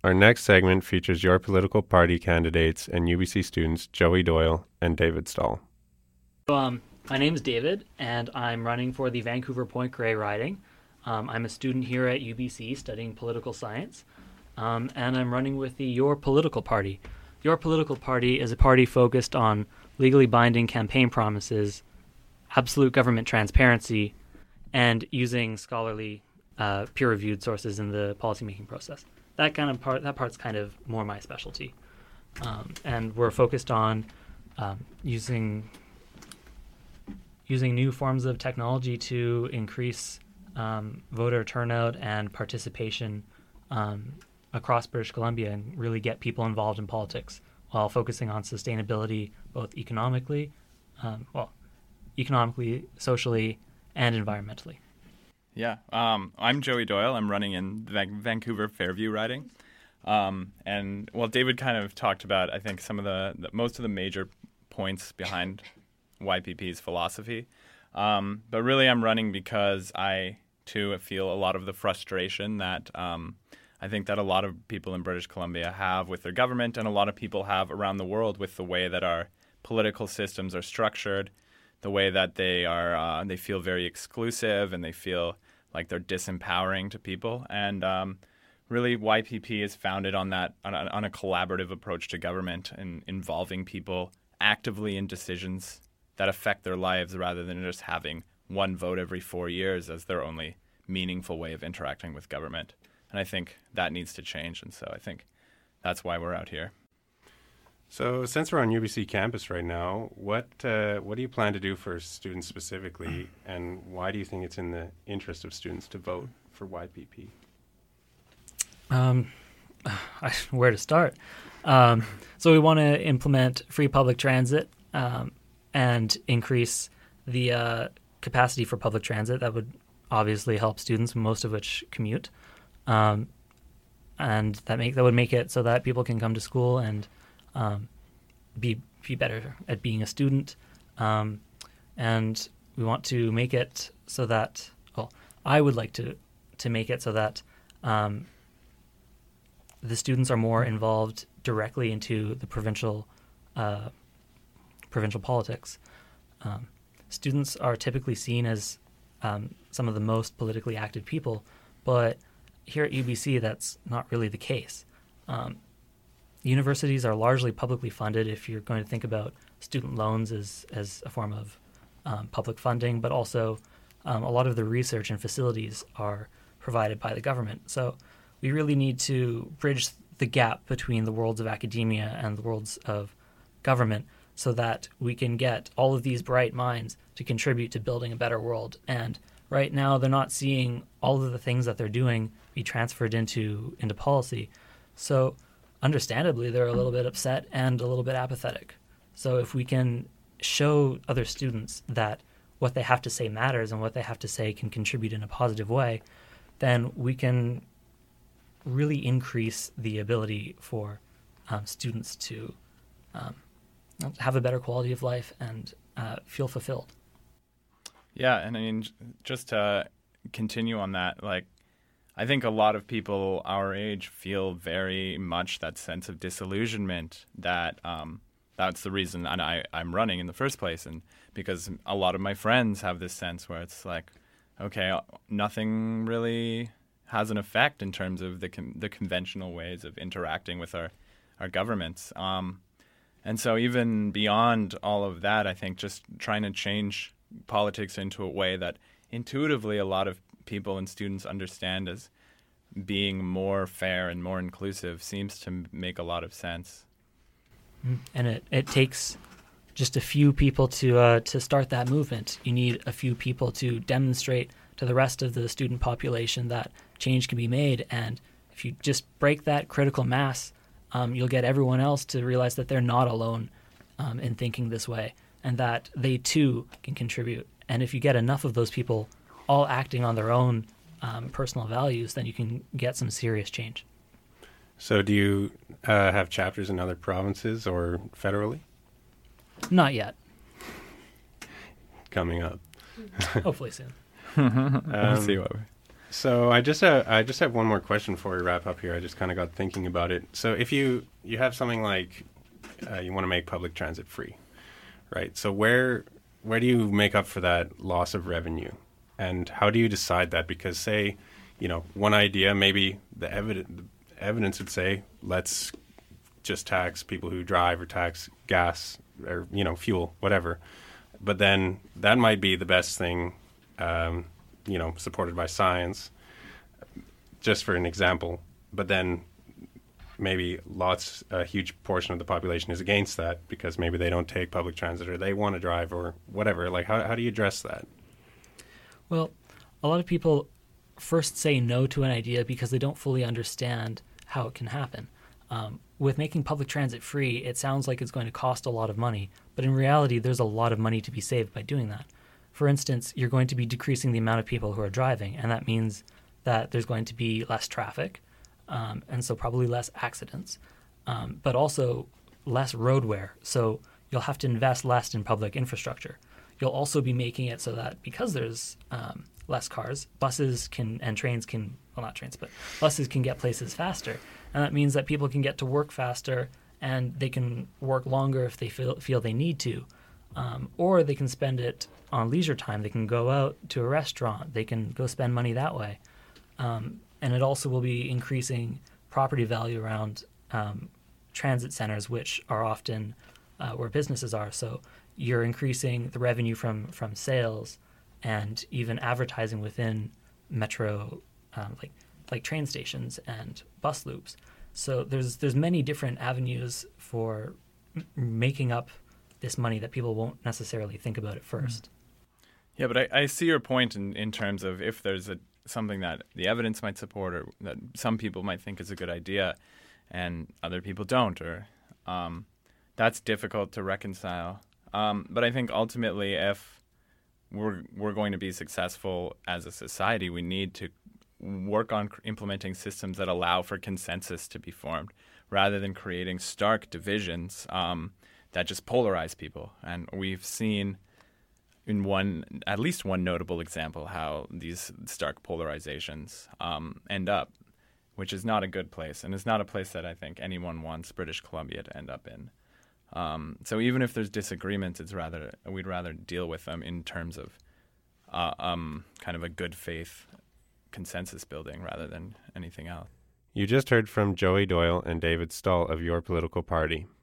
Our next segment features your political party candidates and UBC students Joey Doyle and David Stahl. My name is David, and I'm running for the Vancouver Point Grey riding. I'm a student here at UBC studying political science, and I'm running with the Your Political Party. Your Political Party is a party focused on legally binding campaign promises, absolute government transparency, and using scholarly, peer-reviewed sources in the policymaking process. That part's kind of more my specialty, and we're focused on using new forms of technology to increase voter turnout and participation across British Columbia and really get people involved in politics while focusing on sustainability both economically, socially, and environmentally. Yeah, I'm Joey Doyle. I'm running in Vancouver Fairview riding. And David kind of talked about, I think, some of the most of the major points behind YPP's philosophy. But really I'm running because I, too, feel a lot of the frustration that I think that a lot of people in British Columbia have with their government and a lot of people have around the world with the way that our political systems are structured, the way that they feel very exclusive and they feel like they're disempowering to people. And really YPP is founded on that, on a collaborative approach to government and involving people actively in decisions that affect their lives rather than just having one vote every 4 years as their only meaningful way of interacting with government. And I think that needs to change. And so I think that's why we're out here. So since we're on UBC campus right now, what do you plan to do for students specifically, and why do you think it's in the interest of students to vote for YPP? Where to start? So we want to implement free public transit and increase the capacity for public transit. That would obviously help students, most of which commute, and that would make it so that people can come to school and be better at being a student. And we want to make it so that, I would like to make it so that the students are more involved directly into the provincial politics. Students are typically seen as some of the most politically active people, but here at UBC, that's not really the case. Universities are largely publicly funded if you're going to think about student loans as a form of public funding, but also a lot of the research and facilities are provided by the government. So we really need to bridge the gap between the worlds of academia and the worlds of government so that we can get all of these bright minds to contribute to building a better world. And right now, they're not seeing all of the things that they're doing be transferred into policy. So understandably, they're a little bit upset and a little bit apathetic. So if we can show other students that what they have to say matters and what they have to say can contribute in a positive way, then we can really increase the ability for students to have a better quality of life and feel fulfilled. Yeah, and I mean, just to continue on that, I think a lot of people our age feel very much that sense of disillusionment that that's the reason I'm running in the first place. And because a lot of my friends have this sense where it's like, okay, nothing really has an effect in terms of the conventional ways of interacting with our governments. And so even beyond all of that, I think just trying to change politics into a way that intuitively a lot of people and students understand as being more fair and more inclusive seems to make a lot of sense. And it takes just a few people to start that movement. You need a few people to demonstrate to the rest of the student population that change can be made. And if you just break that critical mass, you'll get everyone else to realize that they're not alone in thinking this way and that they too can contribute. And if you get enough of those people all acting on their own personal values, then you can get some serious change. So do you have chapters in other provinces or federally? Not yet. Coming up. Hopefully soon. We'll see what So I just have one more question before we wrap up here. I just kind of got thinking about it. So if you have something like you want to make public transit free, right? So where do you make up for that loss of revenue, and how do you decide that? Because say, one idea, maybe the evidence would say let's just tax people who drive or tax gas or fuel, whatever. But then that might be the best thing. Supported by science, just for an example. But then maybe a huge portion of the population is against that because maybe they don't take public transit or they want to drive or whatever. Like, how do you address that? Well, a lot of people first say no to an idea because they don't fully understand how it can happen. With making public transit free, it sounds like it's going to cost a lot of money, but in reality, there's a lot of money to be saved by doing that. For instance, you're going to be decreasing the amount of people who are driving, and that means that there's going to be less traffic, and so probably less accidents, but also less road wear. So you'll have to invest less in public infrastructure. You'll also be making it so that because there's less cars, buses can get places faster, and that means that people can get to work faster, and they can work longer if they feel they need to. Or they can spend it on leisure time. They can go out to a restaurant. They can go spend money that way. And it also will be increasing property value around transit centers, which are often where businesses are. So you're increasing the revenue from sales and even advertising within metro, like train stations and bus loops. So there's many different avenues for making up this money that people won't necessarily think about at first. Yeah, but I see your point in terms of if there's something that the evidence might support or that some people might think is a good idea and other people don't, or that's difficult to reconcile. But I think ultimately if we're going to be successful as a society, we need to work on implementing systems that allow for consensus to be formed rather than creating stark divisions that just polarize people. And we've seen in at least one notable example how these stark polarizations end up, which is not a good place, and it's not a place that I think anyone wants British Columbia to end up in. So even if there's disagreements, we'd rather deal with them in terms of kind of a good faith consensus building rather than anything else. You just heard from Joey Doyle and David Stahl of Your Political Party.